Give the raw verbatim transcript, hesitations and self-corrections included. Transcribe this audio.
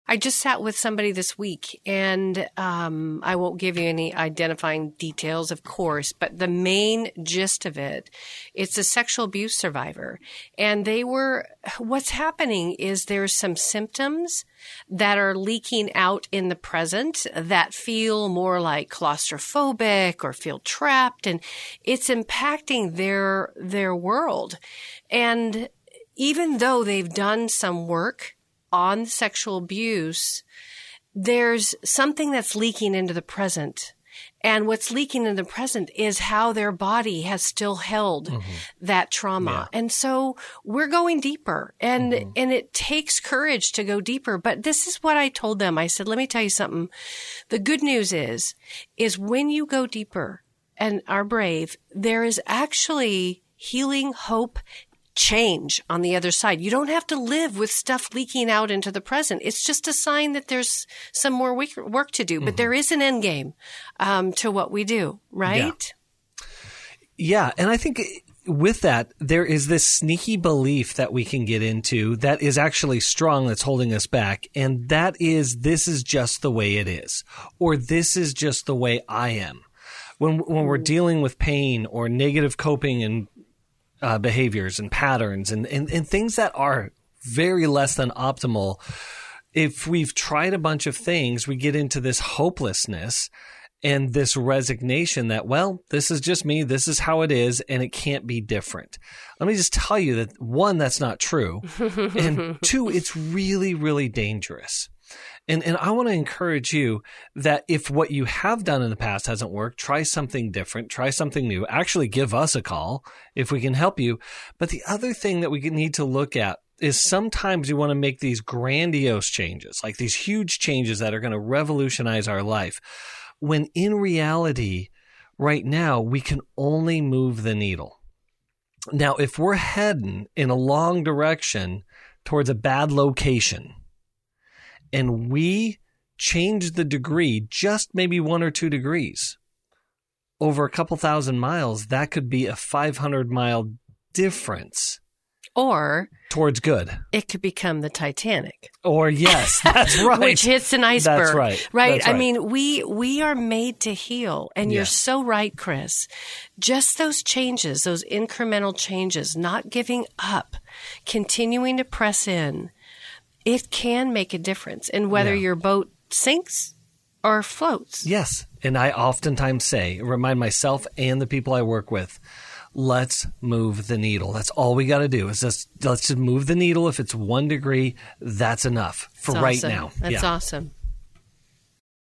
I just sat with somebody this week, and um, I won't give you any identifying details, of course, but the main gist of it, it's a sexual abuse survivor. And they were, what's happening is there's some symptoms that are leaking out in the present that feel more like claustrophobic or feel trapped, and it's impacting their their world. And even though they've done some work on sexual abuse, there's something that's leaking into the present. And what's leaking in the present is how their body has still held mm-hmm. that trauma. Yeah. And so we're going deeper, and, mm-hmm. and it takes courage to go deeper. But this is what I told them. I said, let me tell you something. The good news is, is when you go deeper and are brave, there is actually healing, hope, change on the other side. You don't have to live with stuff leaking out into the present. It's just a sign that there's some more work to do, but mm-hmm. there is an end game um, to what we do, right? Yeah. yeah. And I think with that, there is this sneaky belief that we can get into that is actually strong, that's holding us back. And that is, this is just the way it is, or this is just the way I am. When, when we're dealing with pain or negative coping and Uh, behaviors and patterns and, and, and things that are very less than optimal. If we've tried a bunch of things, we get into this hopelessness and this resignation that, well, this is just me. This is how it is, and it can't be different. Let me just tell you that, one, that's not true. And two, it's really, really dangerous. And and I want to encourage you that if what you have done in the past hasn't worked, try something different, try something new. Actually, give us a call if we can help you. But the other thing that we need to look at is sometimes you want to make these grandiose changes, like these huge changes that are going to revolutionize our life, when in reality, right now, we can only move the needle. Now, if we're heading in a long direction towards a bad location, and we change the degree, just maybe one or two degrees, over a couple thousand miles, that could be a five hundred mile difference. Or towards good. It could become the Titanic. Or yes, that's right. Which hits an iceberg. That's right. Right? That's right. I mean, we we are made to heal. And yeah. you're so right, Chris. Just those changes, those incremental changes, not giving up, continuing to press in, it can make a difference in whether yeah. your boat sinks or floats. Yes. And I oftentimes say, remind myself and the people I work with, let's move the needle. That's all we got to do is just, let's just move the needle. If it's one degree, that's enough for that's right awesome. now. That's yeah. awesome.